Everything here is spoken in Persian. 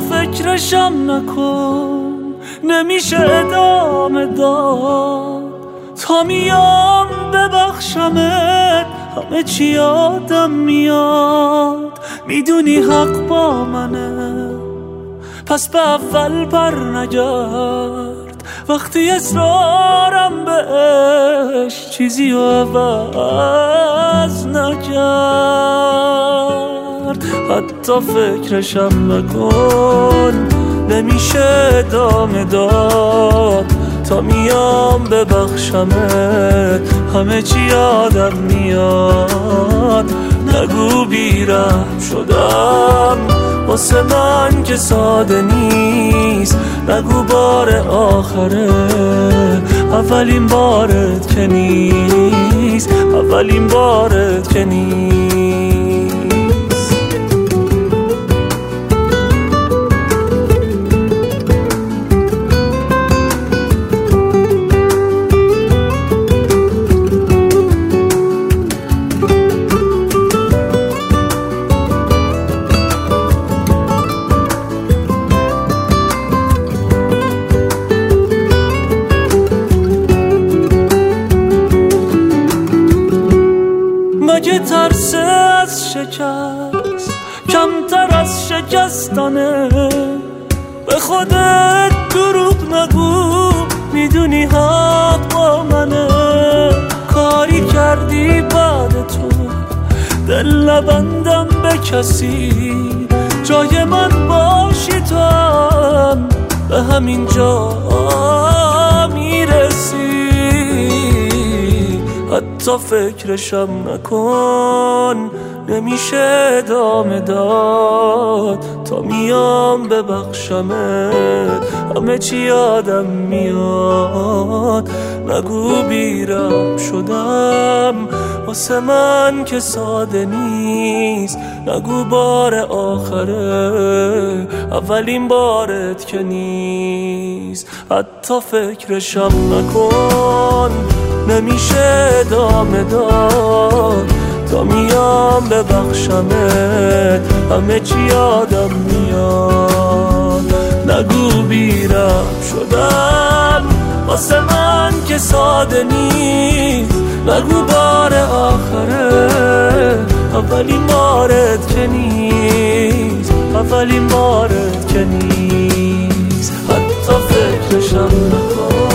فکرشم نکن، نمیشه ادامه داد. تا میام ببخشمت همه چی یادم میاد. میدونی حق با منه، پس به اول بر نگرد. وقتی اصرارم بهش چیزی رو عوض نکرد. حتی فکرشم نکن، نمیشه ادامه داد. تا میام ببخشمت همه چی یادم میاد. نگو بیرحم شدم واسه من که ساده نیست. نگو بار آخره، اولین بارت که نیست، اولین بارت که نیست. مگه ترس از شکست کمتر از شکستانه؟ به خودت دروغ نگو، میدونی حق با منه. کاری کردی بعد تو دل نبندم به کسی. جای من باشی تو هم به همین جا میرسی. حتی فکرشم نکن، نمیشه ادامه داد. تا میام ببخشمت همه چی یادم میاد. نگو بیرحم شدم واسه من که ساده نیست. نگو بار آخره، اولین بارت که نیست. حتی فکرشم نکن، نمیشه ادامه داد. تا میام ببخشمت همه چی یادم میاد. نگو بیرحم شدم واسه من که ساده نیست. نگو بار آخره، اولین بارت که نیست، اولین بارت که نیست. حتی فکرشم نکن.